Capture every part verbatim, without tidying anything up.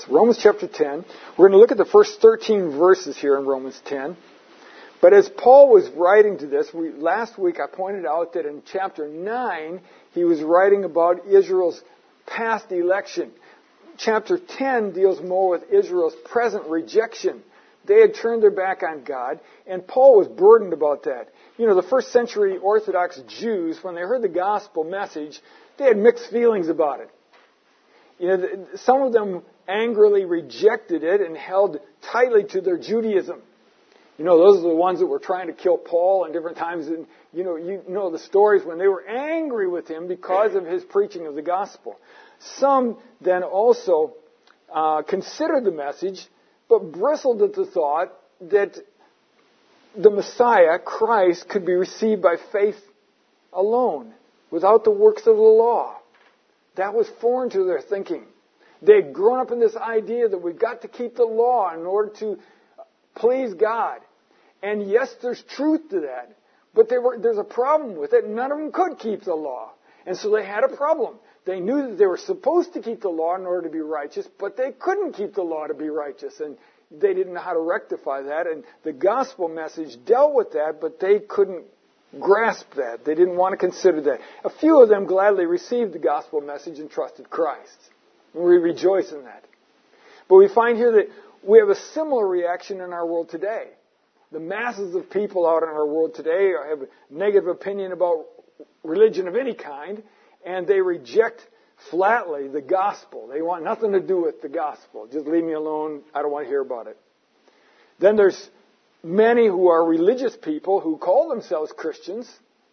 It's Romans chapter ten. We're going to look at the first thirteen verses here in Romans ten. But as Paul was writing to this, we, last week I pointed out that in chapter nine, he was writing about Israel's past election. Chapter ten deals more with Israel's present rejection. They had turned their back on God, and Paul was burdened about that. You know, the first century Orthodox Jews, when they heard the gospel message, they had mixed feelings about it. You know, some of them angrily rejected it and held tightly to their Judaism. You know, those are the ones that were trying to kill Paul and different times. And, you know, you know the stories when they were angry with him because of his preaching of the gospel. Some then also uh, considered the message, but bristled at the thought that the Messiah, Christ, could be received by faith alone, without the works of the law. That was foreign to their thinking. They had grown up in this idea that we've got to keep the law in order to please God. And yes, there's truth to that. But there were, there's a problem with it. None of them could keep the law. And so they had a problem. They knew that they were supposed to keep the law in order to be righteous, but they couldn't keep the law to be righteous. And they didn't know how to rectify that. And the gospel message dealt with that, but they couldn't grasp that. They didn't want to consider that. A few of them gladly received the gospel message and trusted Christ. And we rejoice in that. But we find here that we have a similar reaction in our world today. The masses of people out in our world today have a negative opinion about religion of any kind, and they reject flatly the gospel. They want nothing to do with the gospel. Just leave me alone. I don't want to hear about it. Then there's many who are religious people who call themselves Christians,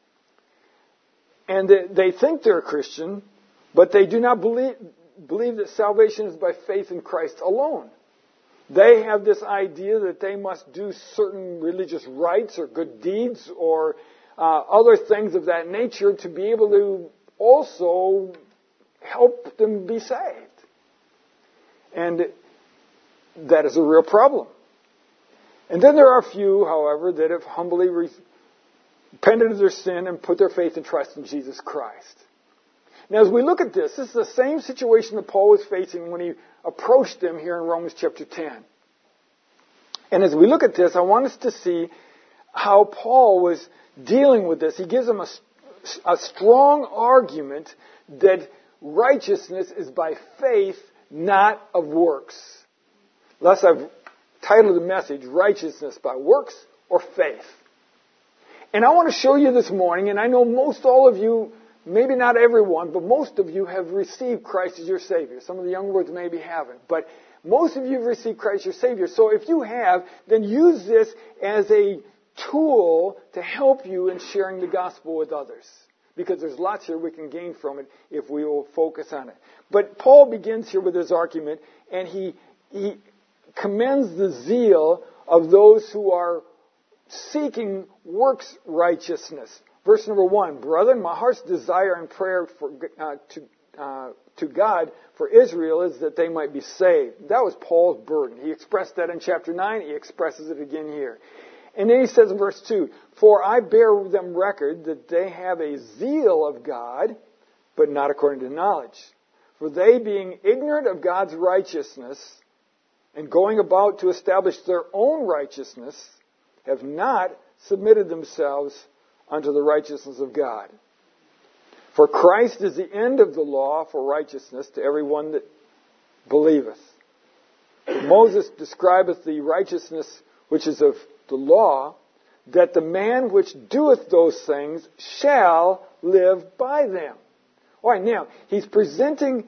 and they, they think they're a Christian, but they do not believe, believe that salvation is by faith in Christ alone. They have this idea that they must do certain religious rites or good deeds or uh, other things of that nature to be able to also help them be saved. And that is a real problem. And then there are a few, however, that have humbly repented of their sin and put their faith and trust in Jesus Christ. Now, as we look at this, this is the same situation that Paul was facing when he approached them here in Romans chapter ten. And as we look at this, I want us to see how Paul was dealing with this. He gives them a, a strong argument that righteousness is by faith, not of works. Thus, I've titled the message, Righteousness by Works or Faith. And I want to show you this morning, and I know most all of you, maybe not everyone, but most of you have received Christ as your Savior. Some of the young ones maybe haven't, but most of you have received Christ as your Savior. So if you have, then use this as a tool to help you in sharing the gospel with others. Because there's lots here we can gain from it if we will focus on it. But Paul begins here with his argument, and he, he commends the zeal of those who are seeking works righteousness. Verse number one, brethren, my heart's desire and prayer for, uh, to, uh, to God for Israel is that they might be saved. That was Paul's burden. He expressed that in chapter nine. He expresses it again here. And then he says in verse two, for I bear them record that they have a zeal of God, but not according to knowledge. For they, being ignorant of God's righteousness and going about to establish their own righteousness, have not submitted themselves unto the righteousness of God. For Christ is the end of the law for righteousness to everyone that believeth. Moses describeth the righteousness which is of the law, that the man which doeth those things shall live by them. All right, now, he's presenting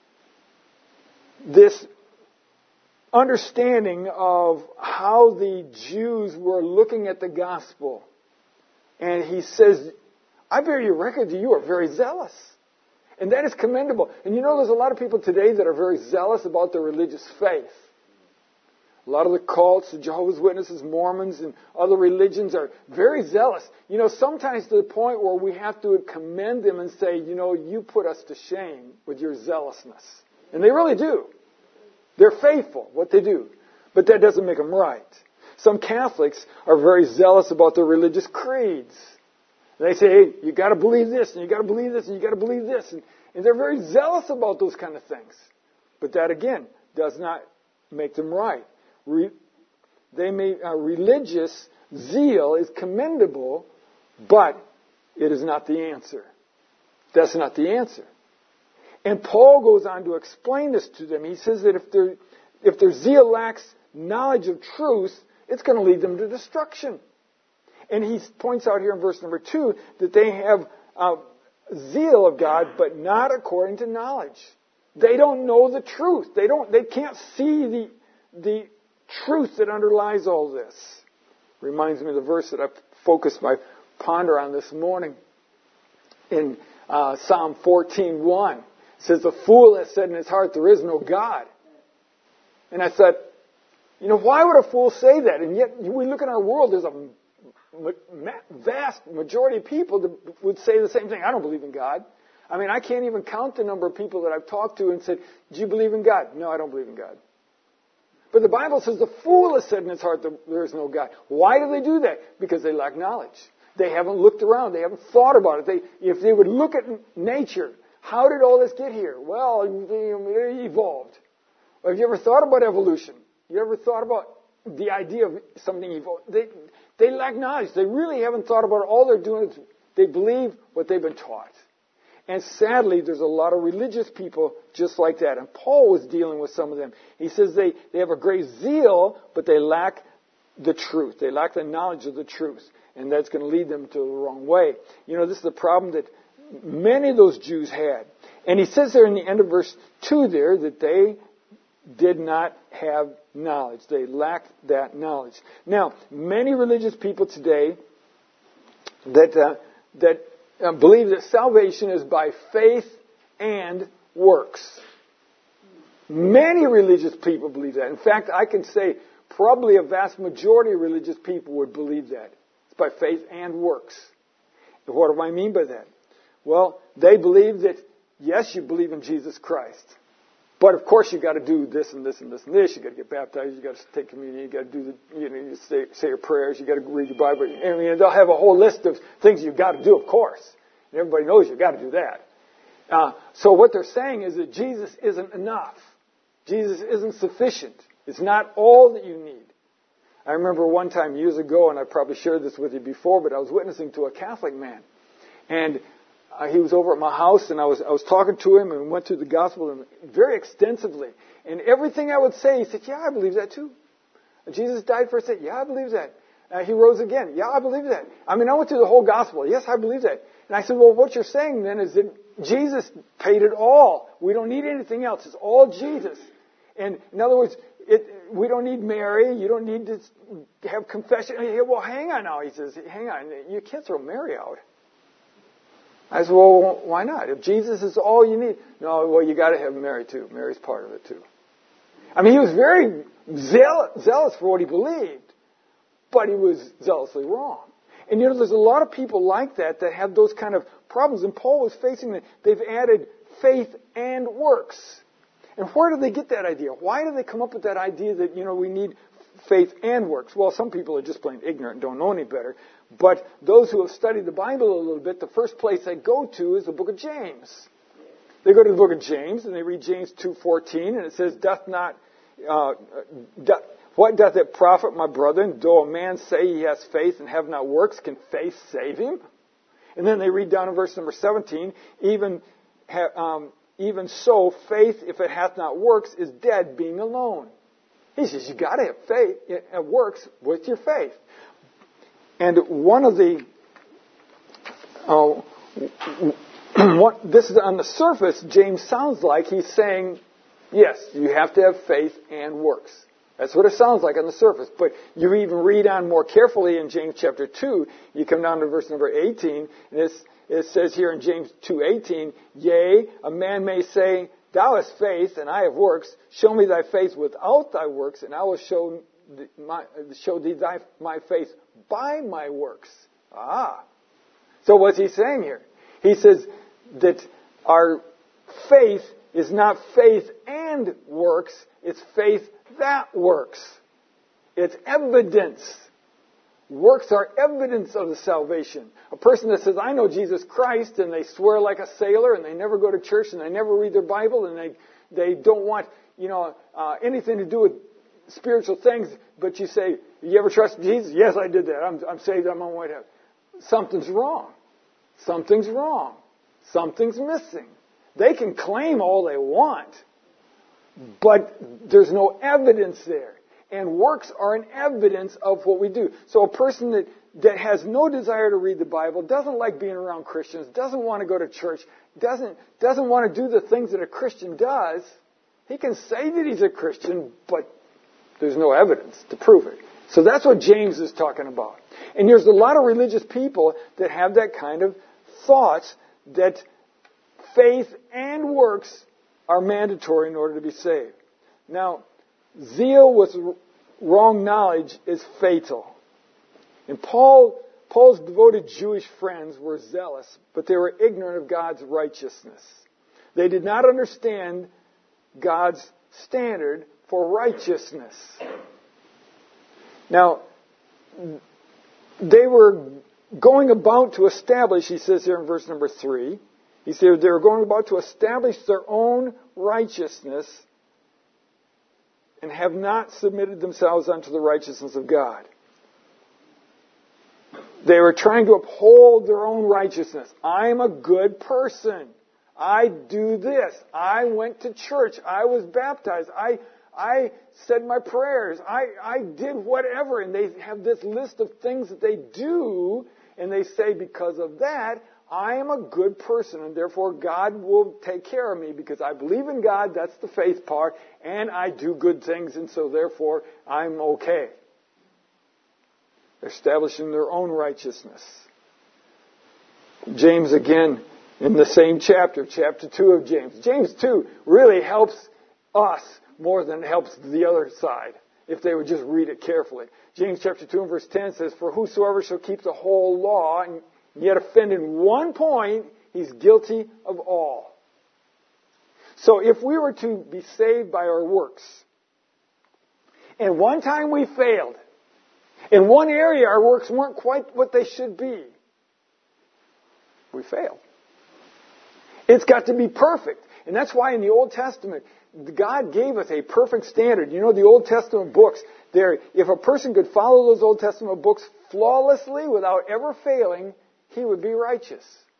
this understanding of how the Jews were looking at the gospel. And he says, I bear you record that you are very zealous. And that is commendable. And you know, there's a lot of people today that are very zealous about their religious faith. A lot of the cults, the Jehovah's Witnesses, Mormons, and other religions are very zealous. You know, sometimes to the point where we have to commend them and say, you know, you put us to shame with your zealousness. And they really do. They're faithful, what they do. But that doesn't make them right. Some Catholics are very zealous about their religious creeds. They say, hey, you got to believe this, and you got to believe this, and you got to believe this. And, and they're very zealous about those kind of things. But that, again, does not make them right. Re, they may, uh, religious zeal is commendable, but it is not the answer. That's not the answer. And Paul goes on to explain this to them. He says that if their, if their zeal lacks knowledge of truth, it's going to lead them to destruction. And he points out here in verse number two that they have uh, zeal of God, but not according to knowledge. They don't know the truth. They don't. They can't see the the truth that underlies all this. Reminds me of the verse that I focused my ponder on this morning in uh, Psalm fourteen one. It says, "The fool has said in his heart, there is no God." And I thought, you know, why would a fool say that? And yet, we look in our world, there's a vast majority of people that would say the same thing. I don't believe in God. I mean, I can't even count the number of people that I've talked to and said, "Do you believe in God?" No, I don't believe in God. But the Bible says the fool has said in his heart that there is no God. Why do they do that? Because they lack knowledge. They haven't looked around. They haven't thought about it. They, if they would look at nature, how did all this get here? Well, it evolved. Have you ever thought about evolution? You ever thought about the idea of something evolved? They, they lack knowledge. They really haven't thought about it. All they're doing is they believe what they've been taught. And sadly, there's a lot of religious people just like that. And Paul was dealing with some of them. He says they, they have a great zeal, but they lack the truth. They lack the knowledge of the truth. And that's going to lead them to the wrong way. You know, this is the problem that many of those Jews had. And he says there in the end of verse two there that they did not have knowledge. They lacked that knowledge. Now, many religious people today that uh, that uh, believe that salvation is by faith and works. Many religious people believe that. In fact, I can say probably a vast majority of religious people would believe that. It's by faith and works. What do I mean by that? Well, they believe that, yes, you believe in Jesus Christ. But of course, you got to do this and this and this and this. You got to get baptized. You got to take communion. You got to do the, you know, you say, say your prayers. You got to read your Bible. I mean, they'll have a whole list of things you've got to do. Of course, and everybody knows you've got to do that. Uh, so what they're saying is that Jesus isn't enough. Jesus isn't sufficient. It's not all that you need. I remember one time years ago, and I probably shared this with you before, but I was witnessing to a Catholic man, and Uh, he was over at my house, and I was I was talking to him, and we went through the gospel very extensively. And everything I would say, he said, "Yeah, I believe that too. Jesus died for us. Yeah, I believe that. Uh, he rose again. Yeah, I believe that. I mean, I went through the whole gospel. Yes, I believe that." And I said, "Well, what you're saying then is that Jesus paid it all. We don't need anything else. It's all Jesus. And in other words, it, we don't need Mary. You don't need to have confession." Well, hang on now. He says, "Hang on. You can't throw Mary out." I said, "Well, why not? If Jesus is all you need." "No, well, you got to have Mary too. Mary's part of it too." I mean, he was very zealous, zealous for what he believed, but he was zealously wrong. And you know, there's a lot of people like that that have those kind of problems. And Paul was facing that. They've added faith and works. And where did they get that idea? Why did they come up with that idea that, you know, we need faith and works? Well, some people are just plain ignorant and don't know any better. But those who have studied the Bible a little bit, the first place they go to is the book of James. They go to the book of James and they read James two fourteen, and it says, "Doth not, uh, doth, what doth it profit, my brethren, though a man say he has faith and have not works, can faith save him?" And then they read down in verse number seventeen, even, ha, um, even so, faith, if it hath not works, is dead, being alone. He says, you got to have faith, it works with your faith. And one of the, uh, what, this is on the surface, James sounds like he's saying, yes, you have to have faith and works. That's what it sounds like on the surface. But you even read on more carefully in James chapter two, you come down to verse number eighteen, and it's, it says here in James two eighteen, "Yea, a man may say, Thou hast faith, and I have works. Show me thy faith without thy works, and I will show, my, show thee thy, my faith by my works." Ah. So what's he saying here? He says that our faith is not faith and works. It's faith that works. It's evidence. Works are evidence of the salvation. A person that says, "I know Jesus Christ," and they swear like a sailor, and they never go to church, and they never read their Bible, and they, they don't want you know, uh, anything to do with spiritual things, but you say, you ever trust Jesus? Yes, I did that. I'm, I'm saved. I'm on my way to heaven. Something's wrong. Something's wrong. Something's missing. They can claim all they want, but there's no evidence there. And works are an evidence of what we do. So a person that, that has no desire to read the Bible, doesn't like being around Christians, doesn't want to go to church, doesn't, doesn't want to do the things that a Christian does, he can say that he's a Christian, but there's no evidence to prove it. So that's what James is talking about. And there's a lot of religious people that have that kind of thoughts that faith and works are mandatory in order to be saved. Now, zeal with wrong knowledge is fatal. And Paul, Paul's devoted Jewish friends were zealous, but they were ignorant of God's righteousness. They did not understand God's standard for righteousness. Now, they were going about to establish, he says here in verse number three, he said they were going about to establish their own righteousness and have not submitted themselves unto the righteousness of God. They were trying to uphold their own righteousness. I'm a good person. I do this. I went to church. I was baptized. I I said my prayers. I, I did whatever. And they have this list of things that they do, and they say, because of that, I am a good person, and therefore God will take care of me because I believe in God, that's the faith part, and I do good things, and so therefore I'm okay. Establishing their own righteousness. James again, in the same chapter, chapter two of James. James two really helps us more than it helps the other side, if they would just read it carefully. James chapter two and verse ten says, for whosoever shall keep the whole law and yet offend in one point, he's guilty of all. So if we were to be saved by our works, and one time we failed, in one area our works weren't quite what they should be, we failed. It's got to be perfect. And that's why in the Old Testament, God gave us a perfect standard. You know, the Old Testament books, there, if a person could follow those Old Testament books flawlessly without ever failing, he would be righteous.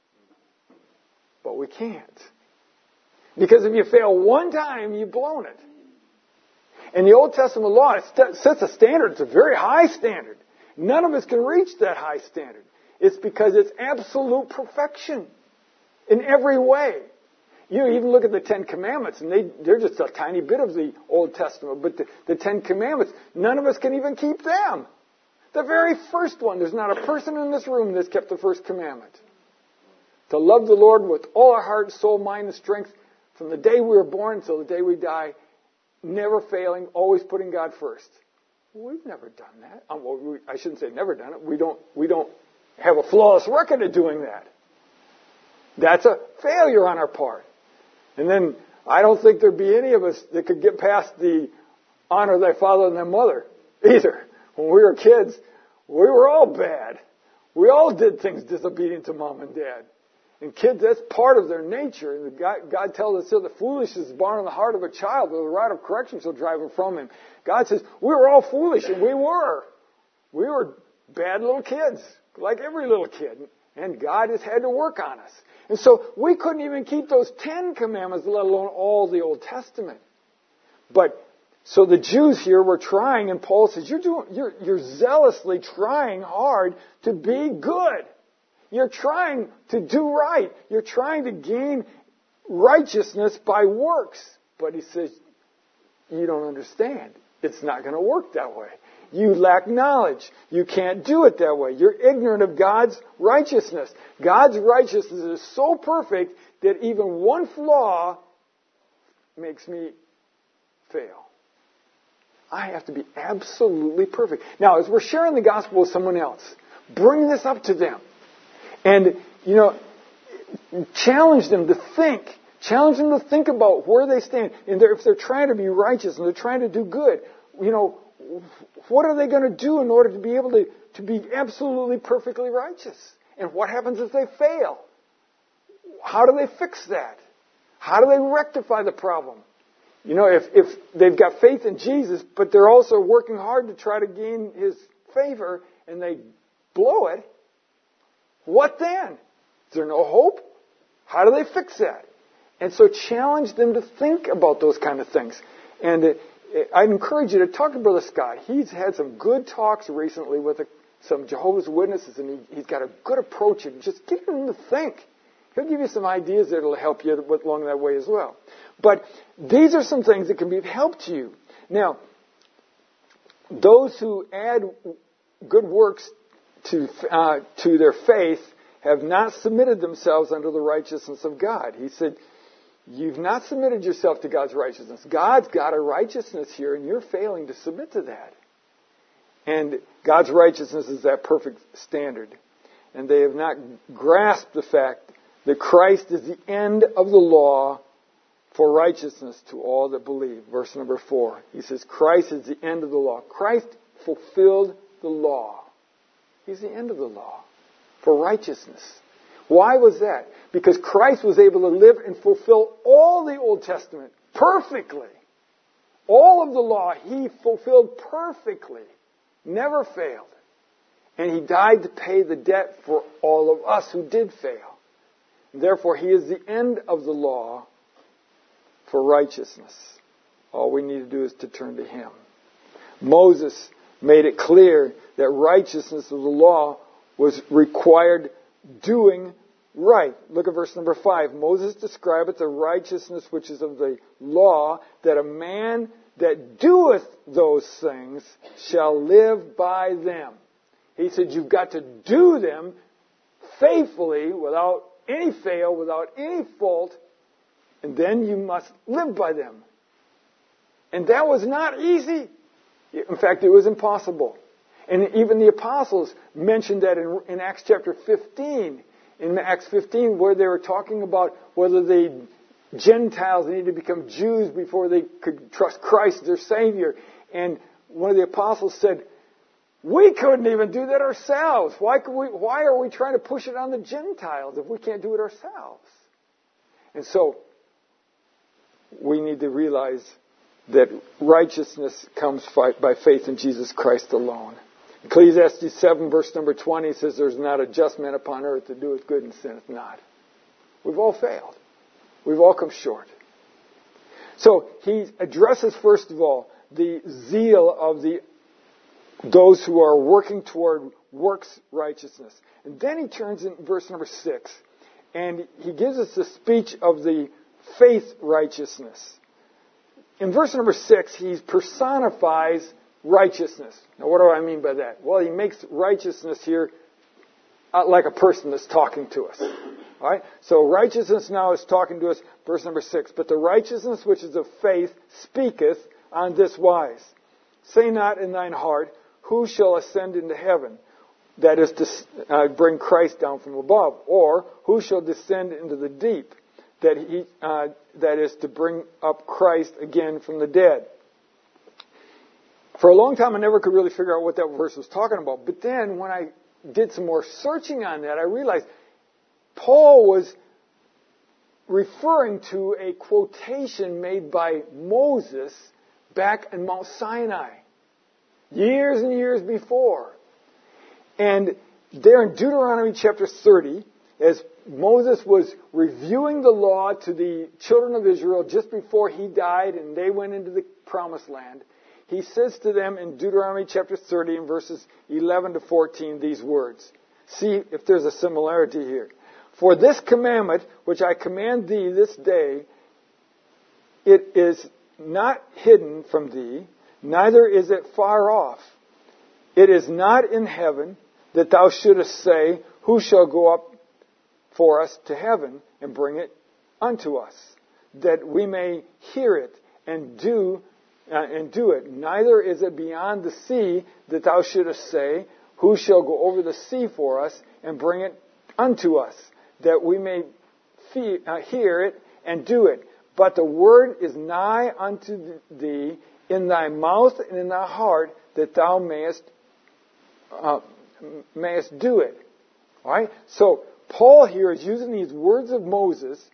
But we can't. Because if you fail one time, you've blown it. And the Old Testament law sets a standard. It's a very high standard. None of us can reach that high standard. It's because it's absolute perfection in every way. You even look at the Ten Commandments, and they, they're just a tiny bit of the Old Testament. But the, the Ten Commandments, none of us can even keep them. The very first one, there's not a person in this room that's kept the first commandment. To love the Lord with all our heart, soul, mind, and strength from the day we were born until the day we die, never failing, always putting God first. We've never done that. Um, well, we, I shouldn't say never done it. We don't, we don't have a flawless record of doing that. That's a failure on our part. And then I don't think there'd be any of us that could get past the honor thy father and thy mother either. When we were kids, we were all bad. We all did things disobedient to mom and dad. And kids, that's part of their nature. And God, God tells us here, the foolish is born in the heart of a child, but the rod of correction shall drive him from him. God says, we were all foolish, and we were. We were bad little kids, like every little kid. And God has had to work on us. And so we couldn't even keep those Ten Commandments, let alone all the Old Testament. But so the Jews here were trying, and Paul says, you're doing, you're, you're zealously trying hard to be good. You're trying to do right. You're trying to gain righteousness by works. But he says, you don't understand. It's not going to work that way. You lack knowledge. You can't do it that way. You're ignorant of God's righteousness. God's righteousness is so perfect that even one flaw makes me fail. I have to be absolutely perfect. Now, as we're sharing the gospel with someone else, bring this up to them. And, you know, challenge them to think. Challenge them to think about where they stand. And they're, if they're trying to be righteous and they're trying to do good, you know, what are they going to do in order to be able to, to be absolutely perfectly righteous? And what happens if they fail? How do they fix that? How do they rectify the problem? You know, if, if they've got faith in Jesus, but they're also working hard to try to gain His favor, and they blow it, what then? Is there no hope? How do they fix that? And so challenge them to think about those kind of things. And it, it, I'd encourage you to talk to Brother Scott. He's had some good talks recently with a, some Jehovah's Witnesses, and he, he's got a good approach. And just get them to think. He'll give you some ideas that will help you along that way as well. But these are some things that can be of help to you. Now, those who add good works to uh, to their faith have not submitted themselves unto the righteousness of God. He said, you've not submitted yourself to God's righteousness. God's got a righteousness here, and you're failing to submit to that. And God's righteousness is that perfect standard. And they have not grasped the fact that Christ is the end of the law for righteousness to all that believe. Verse number four. He says, Christ is the end of the law. Christ fulfilled the law. He's the end of the law for righteousness. Why was that? Because Christ was able to live and fulfill all the Old Testament perfectly. All of the law He fulfilled perfectly. Never failed. And He died to pay the debt for all of us who did fail. Therefore, He is the end of the law for righteousness. All we need to do is to turn to Him. Moses made it clear that righteousness of the law was required doing right. Look at verse number five. Moses describeth the righteousness which is of the law, that a man that doeth those things shall live by them. He said you've got to do them faithfully, without any fail, without any fault, and then you must live by them. And that was not easy. In fact, it was impossible. And even the apostles mentioned that in, in Acts chapter fifteen. In Acts fifteen, where they were talking about whether the Gentiles needed to become Jews before they could trust Christ as their Savior. And one of the apostles said, we couldn't even do that ourselves. Why could we, why are we trying to push it on the Gentiles if we can't do it ourselves? And so, we need to realize that righteousness comes by faith in Jesus Christ alone. Ecclesiastes seven, verse number twenty says, there's not a just man upon earth that doeth good and sinneth not. We've all failed. We've all come short. So he addresses, first of all, the zeal of the those who are working toward works righteousness. And then he turns in verse number six, and he gives us the speech of the faith righteousness. In verse number six, he personifies righteousness. Now, what do I mean by that? Well, he makes righteousness here like a person that's talking to us. All right? So righteousness now is talking to us, verse number six. But the righteousness which is of faith speaketh on this wise. Say not in thine heart, who shall ascend into heaven? That is to uh, bring Christ down from above. Or, who shall descend into the deep? That he, uh, that is to bring up Christ again from the dead. For a long time, I never could really figure out what that verse was talking about. But then, when I did some more searching on that, I realized Paul was referring to a quotation made by Moses back in Mount Sinai, years and years before. And there in Deuteronomy chapter thirty, as Moses was reviewing the law to the children of Israel just before he died and they went into the promised land, he says to them in Deuteronomy chapter thirty in verses eleven to fourteen these words. See if there's a similarity here. For this commandment which I command thee this day, it is not hidden from thee, neither is it far off. It is not in heaven, that thou shouldest say, who shall go up for us to heaven and bring it unto us, that we may hear it and do uh, and do it. Neither is it beyond the sea, that thou shouldest say, who shall go over the sea for us and bring it unto us, that we may fee, uh, hear it and do it. But the word is nigh unto thee, in thy mouth and in thy heart, that thou mayest uh, mayest do it. All right? So Paul here is using these words of Moses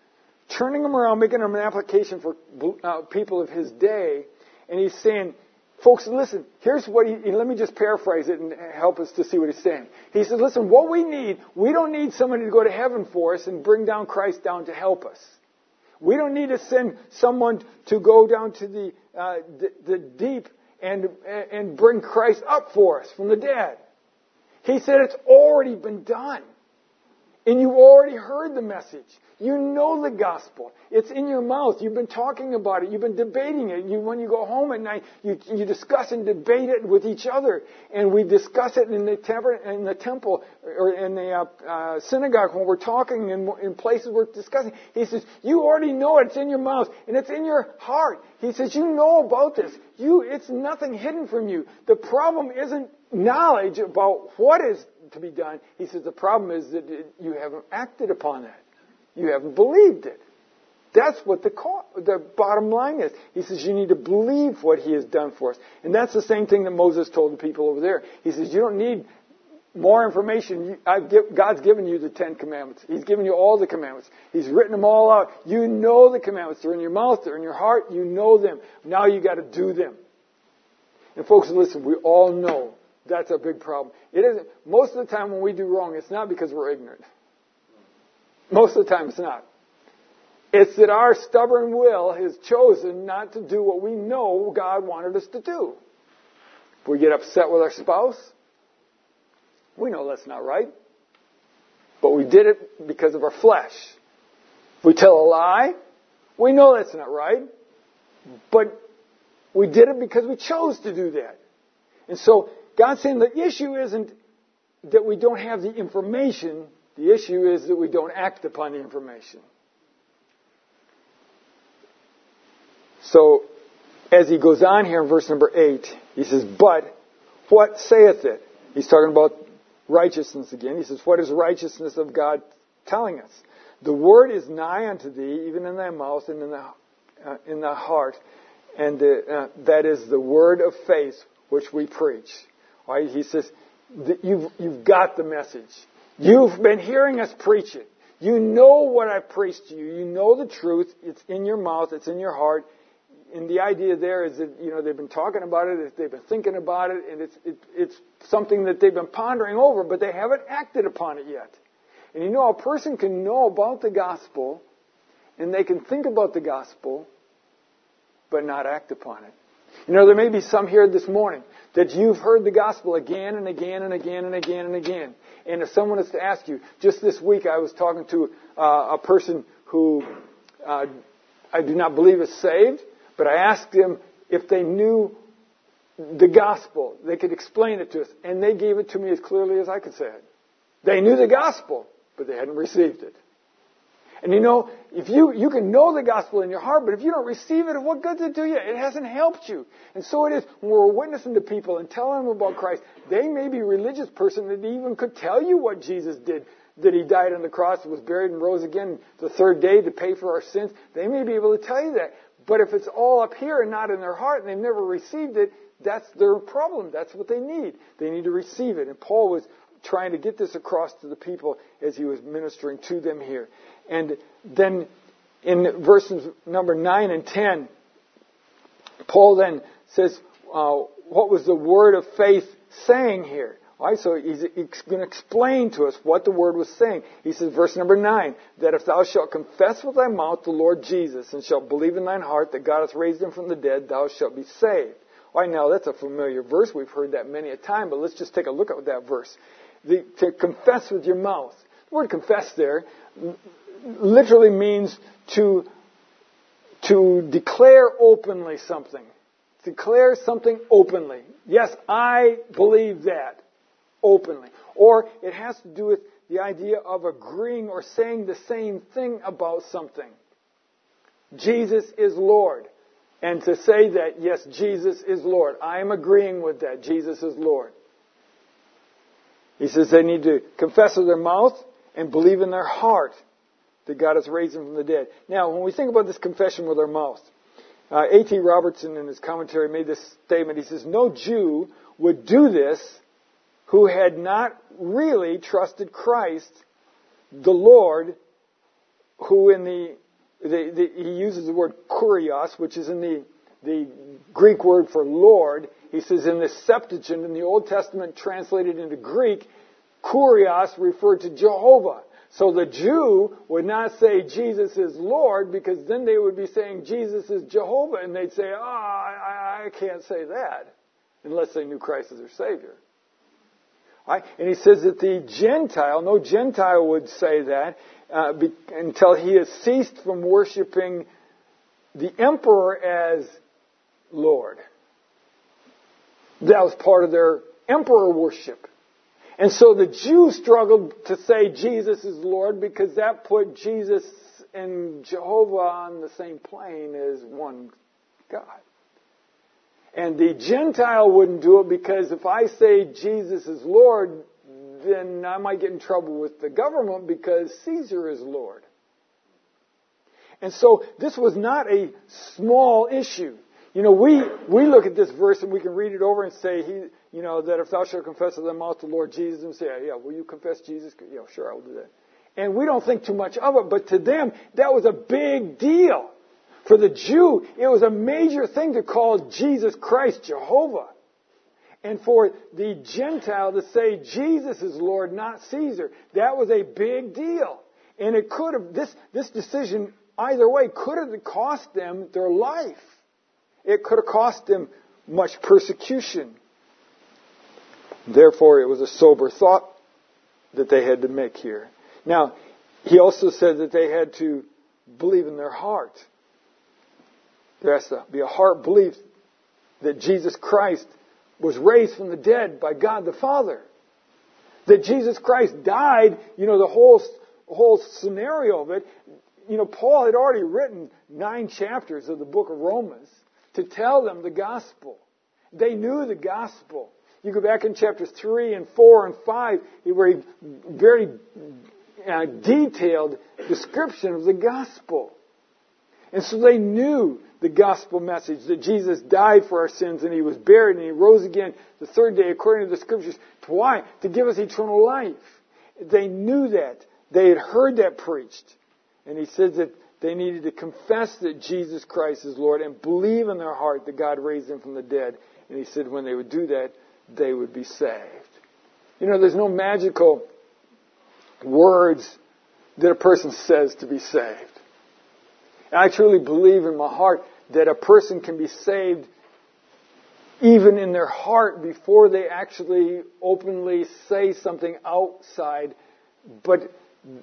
turning them around, making them an application for uh, people of his day. And he's saying, folks, listen, here's what he, let me just paraphrase it and help us to see what he's saying. He says, listen, what we need, we don't need somebody to go to heaven for us and bring down Christ down to help us. We don't need to send someone to go down to the, uh, the, the deep and, and bring Christ up for us from the dead. He said it's already been done. And you already heard the message. You know the gospel. It's in your mouth. You've been talking about it. You've been debating it. You, when you go home at night, you, you discuss and debate it with each other. And we discuss it in the, temple, in the temple or in the uh, uh, synagogue when we're talking in, in places we're discussing. He says, you already know it. It's in your mouth and it's in your heart. He says, you know about this. You, it's nothing hidden from you. The problem isn't knowledge about what is to be done. He says the problem is that it, you haven't acted upon that. You haven't believed it. That's what the the bottom line is. He says you need to believe what he has done for us. And that's the same thing that Moses told the people over there. He says you don't need more information. I've give, God's given you the Ten Commandments. He's given you all the commandments. He's written them all out. You know the commandments. They're in your mouth. They're in your heart. You know them. Now you got to do them. And folks, listen, we all know that's a big problem. It isn't. Most of the time when we do wrong, it's not because we're ignorant. Most of the time it's not. It's that our stubborn will has chosen not to do what we know God wanted us to do. If we get upset with our spouse, we know that's not right. But we did it because of our flesh. If we tell a lie, we know that's not right. But we did it because we chose to do that. And so God's saying the issue isn't that we don't have the information. The issue is that we don't act upon the information. So, as he goes on here in verse number eight, he says, but what saith it? He's talking about righteousness again. He says, what is righteousness of God telling us? The word is nigh unto thee, even in thy mouth and in the, uh, in thy heart. And the, uh, that is the word of faith which we preach. Right? He says, you've, you've got the message. You've been hearing us preach it. You know what I preached to you. You know the truth. It's in your mouth. It's in your heart. And the idea there is that, you know, they've been talking about it. They've been thinking about it. And it's, it, it's something that they've been pondering over, but they haven't acted upon it yet. And you know, a person can know about the gospel, and they can think about the gospel, but not act upon it. You know, there may be some here this morning that you've heard the gospel again and again and again and again and again. And if someone is to ask you, just this week I was talking to uh, a person who uh, I do not believe is saved, but I asked them if they knew the gospel. They could explain it to us. And they gave it to me as clearly as I could say it. They knew the gospel, but they hadn't received it. And you know, if you, you can know the gospel in your heart, but if you don't receive it, what good does it do you? It hasn't helped you. And so it is when we're witnessing to people and telling them about Christ. They may be a religious person that even could tell you what Jesus did, that he died on the cross, was buried and rose again the third day to pay for our sins. They may be able to tell you that. But if it's all up here and not in their heart and they've never received it, that's their problem. That's what they need. They need to receive it. And Paul was trying to get this across to the people as he was ministering to them here. And then in verses number nine and ten, Paul then says, uh, what was the word of faith saying here? All right, so he's, he's going to explain to us what the word was saying. He says, verse number nine, that if thou shalt confess with thy mouth the Lord Jesus, and shalt believe in thine heart that God hath raised him from the dead, thou shalt be saved. All right, now that's a familiar verse. We've heard that many a time, but let's just take a look at that verse. The, to confess with your mouth. The word confess there literally means to, to declare openly something. Declare something openly. Yes, I believe that openly. Or it has to do with the idea of agreeing or saying the same thing about something. Jesus is Lord. And to say that, yes, Jesus is Lord. I am agreeing with that. Jesus is Lord. He says they need to confess with their mouth and believe in their heart that God has raised him from the dead. Now, when we think about this confession with our mouth, uh, A T Robertson in his commentary made this statement. He says, no Jew would do this who had not really trusted Christ, the Lord, who in the the, the, he uses the word kurios, which is in the, the Greek word for Lord. He says in the Septuagint, in the Old Testament translated into Greek, kurios referred to Jehovah. So the Jew would not say Jesus is Lord, because then they would be saying Jesus is Jehovah, and they'd say, oh, I, I can't say that, unless they knew Christ as their Savior. Right? And he says that the Gentile, no Gentile would say that uh, be, until he has ceased from worshiping the emperor as Lord. That was part of their emperor worship. And so the Jews struggled to say Jesus is Lord, because that put Jesus and Jehovah on the same plane as one God. And the Gentile wouldn't do it, because if I say Jesus is Lord, then I might get in trouble with the government, because Caesar is Lord. And so this was not a small issue. You know, we, we look at this verse and we can read it over and say, he, you know, that if thou shalt confess with thy mouth the Lord Jesus, and say, yeah, will you confess Jesus? Yeah, sure, I will do that. And we don't think too much of it, but to them, that was a big deal. For the Jew, it was a major thing to call Jesus Christ Jehovah. And for the Gentile to say Jesus is Lord, not Caesar, that was a big deal. And it could have, this, this decision, either way, could have cost them their life. It could have cost them much persecution. Therefore, it was a sober thought that they had to make here. Now, he also said that they had to believe in their heart. There has to be a heart belief that Jesus Christ was raised from the dead by God the Father. That Jesus Christ died, you know, the whole, whole scenario of it. You know, Paul had already written nine chapters of the book of Romans to tell them the gospel. They knew the gospel. You go back in chapters three and four and five, where he very uh, detailed description of the gospel. And so they knew the gospel message, that Jesus died for our sins and he was buried and he rose again the third day according to the scriptures. Why? To give us eternal life. They knew that. They had heard that preached. And he says that they needed to confess that Jesus Christ is Lord and believe in their heart that God raised him from the dead. And he said when they would do that, they would be saved. You know, there's no magical words that a person says to be saved. And I truly believe in my heart that a person can be saved even in their heart before they actually openly say something outside. But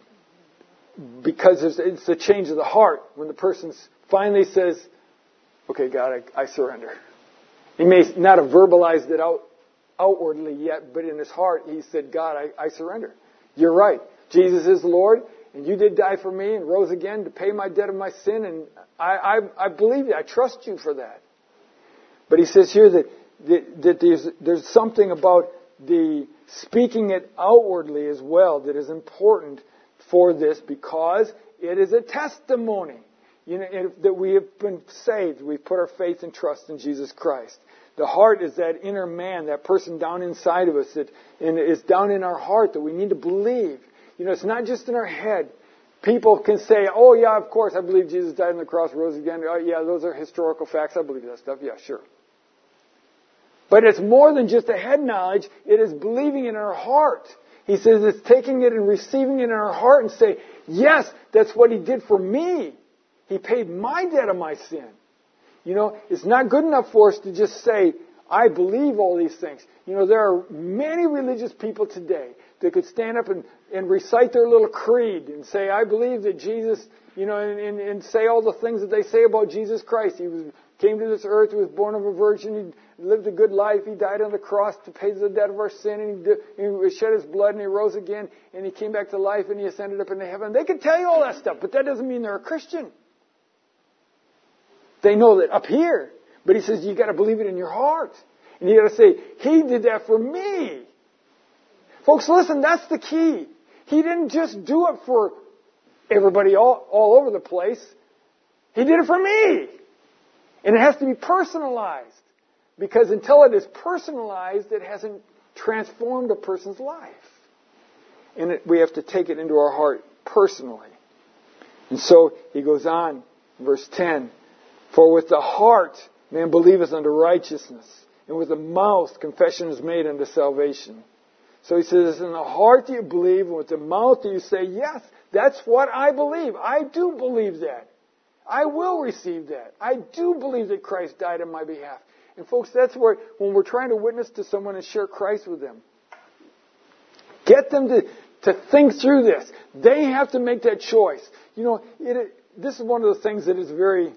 because it's, it's a change of the heart when the person finally says, okay, God, I, I surrender. He may not have verbalized it out outwardly yet, but in his heart he said, God, I, I surrender. You're right. Jesus is the Lord. And you did die for me and rose again to pay my debt of my sin. And I, I, I believe you. I trust you for that. But he says here that, that, that there's, there's something about the speaking it outwardly as well that is important for this, because it is a testimony, you know, that we have been saved. We've put our faith and trust in Jesus Christ. The heart is that inner man, that person down inside of us that and is down in our heart that we need to believe. You know, it's not just in our head. People can say, oh, yeah, of course, I believe Jesus died on the cross, rose again. Oh, yeah, those are historical facts. I believe that stuff. Yeah, sure. But it's more than just a head knowledge. It is believing in our heart. He says it's taking it and receiving it in our heart and say, yes, that's what he did for me. He paid my debt of my sin. You know, it's not good enough for us to just say, I believe all these things. You know, there are many religious people today that could stand up and, and recite their little creed and say, I believe that Jesus, you know, and, and, and say all the things that they say about Jesus Christ. He was, came to this earth, he was born of a virgin, he lived a good life, he died on the cross to pay the debt of our sin, and he, did, he shed his blood and he rose again, and he came back to life and he ascended up into heaven. They can tell you all that stuff, but that doesn't mean they're a Christian. They know that up here. But he says, you got to believe it in your heart. And you got to say, he did that for me. Folks, listen, that's the key. He didn't just do it for everybody all, all over the place. He did it for me. And it has to be personalized. Because until it is personalized, it hasn't transformed a person's life. And it, we have to take it into our heart personally. And so he goes on, verse ten, for with the heart man believeth unto righteousness, and with the mouth confession is made unto salvation. So he says, in the heart do you believe, and with the mouth do you say, yes, that's what I believe. I do believe that. I will receive that. I do believe that Christ died on my behalf. And folks, that's where, when we're trying to witness to someone and share Christ with them, get them to, to think through this. They have to make that choice. You know, it, this is one of the things that is very,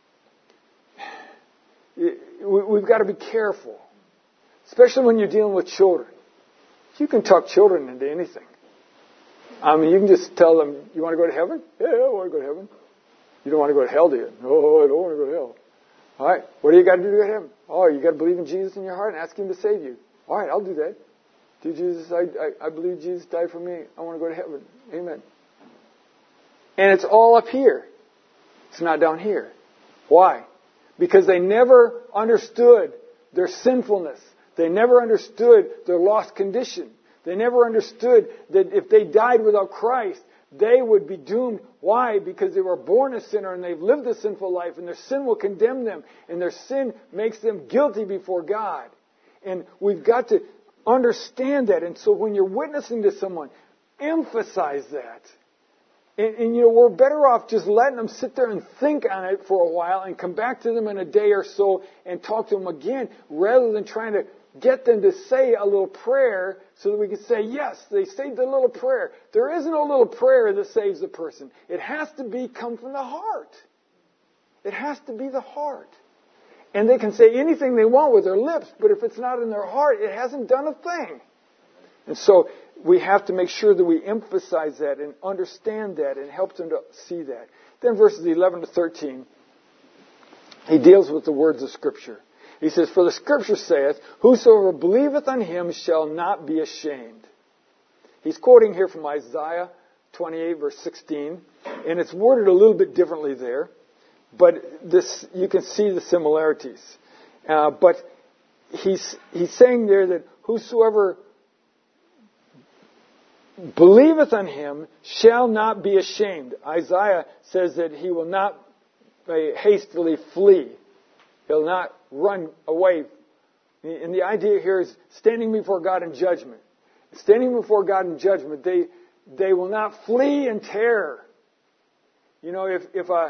it, we, we've got to be careful, especially when you're dealing with children. You can talk children into anything. I mean, you can just tell them, you want to go to heaven? Yeah, I want to go to heaven. You don't want to go to hell, do you? No, I don't want to go to hell. All right, what do you got to do to go to heaven? Oh, you got to believe in Jesus in your heart and ask Him to save you. All right, I'll do that. Dear Jesus, I, I, I believe Jesus died for me. I want to go to heaven. Amen. And it's all up here. It's not down here. Why? Because they never understood their sinfulness. They never understood their lost condition. They never understood that if they died without Christ, they would be doomed. Why? Because they were born a sinner and they've lived a sinful life, and their sin will condemn them, and their sin makes them guilty before God. And we've got to understand that. And so when you're witnessing to someone, emphasize that. And, and you know, we're better off just letting them sit there and think on it for a while and come back to them in a day or so and talk to them again, rather than trying to get them to say a little prayer so that we can say, yes, they saved a little prayer. There isn't a little prayer that saves a person. It has to be come from the heart. It has to be the heart. And they can say anything they want with their lips, but if it's not in their heart, it hasn't done a thing. And so we have to make sure that we emphasize that and understand that and help them to see that. Then verses eleven to thirteen, he deals with the words of Scripture. He says, for the Scripture saith, whosoever believeth on Him shall not be ashamed. He's quoting here from Isaiah twenty-eight, verse sixteen, and it's worded a little bit differently there, but this you can see the similarities. Uh, but he's he's saying there that whosoever believeth on Him shall not be ashamed. Isaiah says that he will not uh, hastily flee. He'll not run away. And the idea here is standing before God in judgment. Standing before God in judgment, they they will not flee in terror. You know, if if a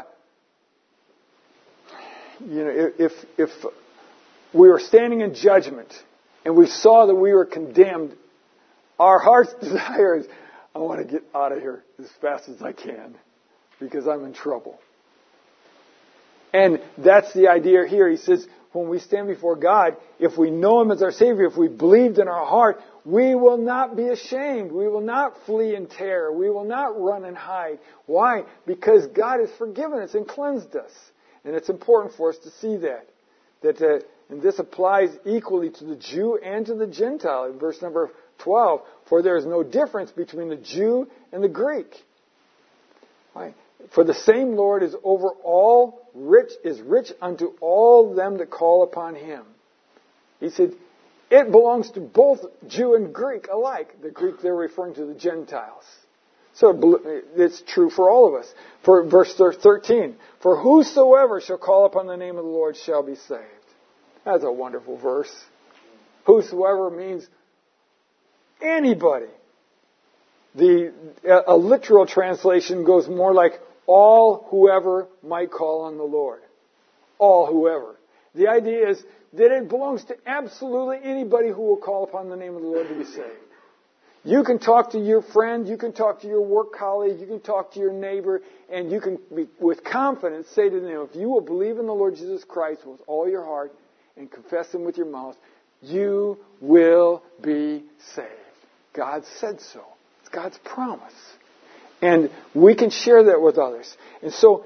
you know if if we were standing in judgment and we saw that we were condemned, our heart's desire is, I want to get out of here as fast as I can because I'm in trouble. And that's the idea here. He says, when we stand before God, if we know Him as our Savior, if we believed in our heart, we will not be ashamed. We will not flee in terror. We will not run and hide. Why? Because God has forgiven us and cleansed us. And it's important for us to see that. That uh, and this applies equally to the Jew and to the Gentile. In verse number twelve, for there is no difference between the Jew and the Greek. Why? For the same Lord is over all, rich is rich unto all them that call upon Him. He said, it belongs to both Jew and Greek alike. The Greek they're referring to the Gentiles. So it's true for all of us. For verse thirteen, for whosoever shall call upon the name of the Lord shall be saved. That's a wonderful verse. Whosoever means anybody. The a literal translation goes more like all whoever might call on the Lord. All whoever. The idea is that it belongs to absolutely anybody who will call upon the name of the Lord to be saved. You can talk to your friend, you can talk to your work colleague, you can talk to your neighbor, and you can, be, with confidence, say to them, if you will believe in the Lord Jesus Christ with all your heart and confess Him with your mouth, you will be saved. God said so. It's God's promise. And we can share that with others. And so,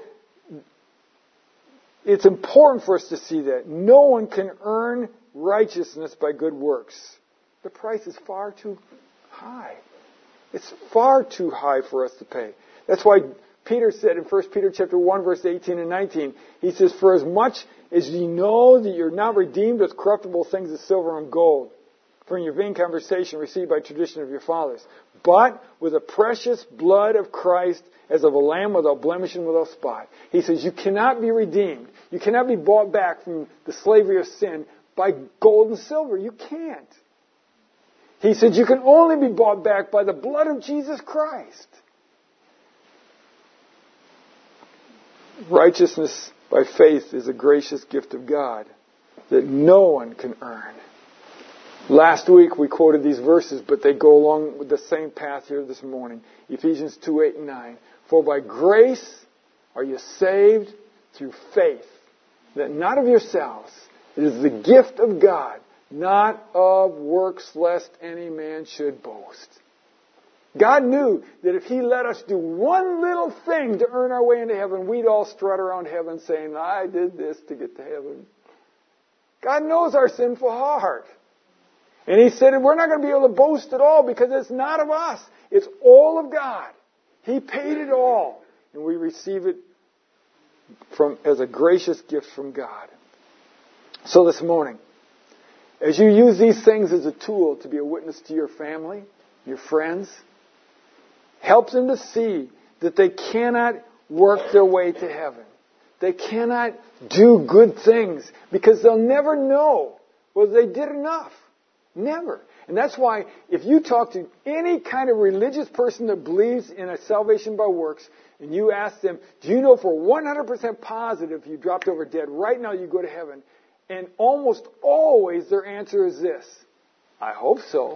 it's important for us to see that. No one can earn righteousness by good works. The price is far too high. It's far too high for us to pay. That's why Peter said in First Peter chapter one, verse eighteen and nineteen, he says, for as much as ye know that you're not redeemed with corruptible things as silver and gold, from your vain conversation received by tradition of your fathers, but with the precious blood of Christ as of a lamb without blemish and without spot. He says you cannot be redeemed. You cannot be bought back from the slavery of sin by gold and silver. You can't. He said you can only be bought back by the blood of Jesus Christ. Righteousness by faith is a gracious gift of God that no one can earn. Last week we quoted these verses, but they go along with the same path here this morning. Ephesians two, eight and nine. For by grace are you saved through faith, that not of yourselves. It is the gift of God, not of works, lest any man should boast. God knew that if He let us do one little thing to earn our way into heaven, we'd all strut around heaven saying, I did this to get to heaven. God knows our sinful heart. And He said we're not going to be able to boast at all because it's not of us. It's all of God. He paid it all. And we receive it from as a gracious gift from God. So this morning, as you use these things as a tool to be a witness to your family, your friends, help them to see that they cannot work their way to heaven. They cannot do good things because they'll never know whether they did enough. Never. And that's why if you talk to any kind of religious person that believes in a salvation by works, and you ask them, do you know for one hundred percent positive if you dropped over dead right now you go to heaven? And almost always their answer is this, I hope so.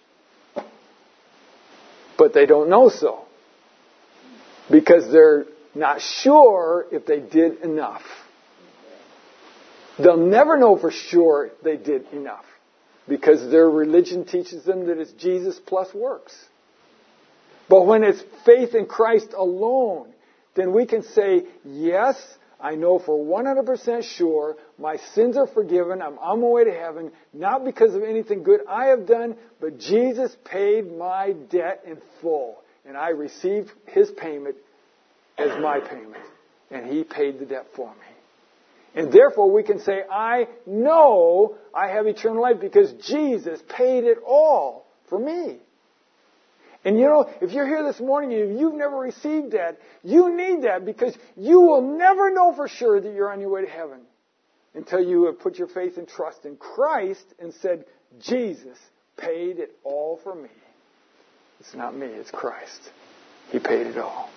But they don't know so. Because they're not sure if they did enough. They'll never know for sure they did enough. Because their religion teaches them that it's Jesus plus works. But when it's faith in Christ alone, then we can say, yes, I know for one hundred percent sure my sins are forgiven. I'm on my way to heaven, not because of anything good I have done, but Jesus paid my debt in full. And I received His payment as my payment. And He paid the debt for me. And therefore we can say, I know I have eternal life because Jesus paid it all for me. And you know, if you're here this morning and you've never received that, you need that because you will never know for sure that you're on your way to heaven until you have put your faith and trust in Christ and said, Jesus paid it all for me. It's not me, it's Christ. He paid it all.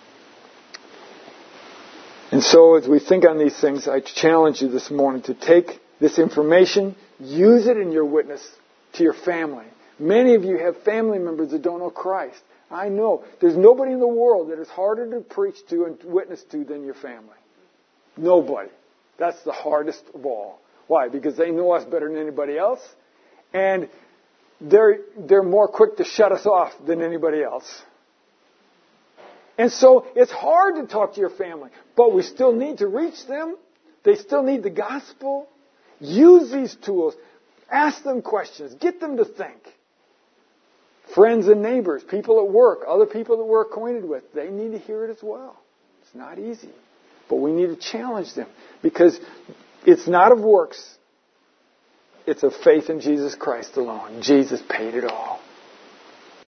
And so as we think on these things, I challenge you this morning to take this information, use it in your witness to your family. Many of you have family members that don't know Christ. I know. There's nobody in the world that is harder to preach to and witness to than your family. Nobody. That's the hardest of all. Why? Because they know us better than anybody else. And they're, they're more quick to shut us off than anybody else. And so it's hard to talk to your family, but we still need to reach them. They still need the gospel. Use these tools. Ask them questions. Get them to think. Friends and neighbors, people at work, other people that we're acquainted with, they need to hear it as well. It's not easy, but we need to challenge them because it's not of works. It's of faith in Jesus Christ alone. Jesus paid it all.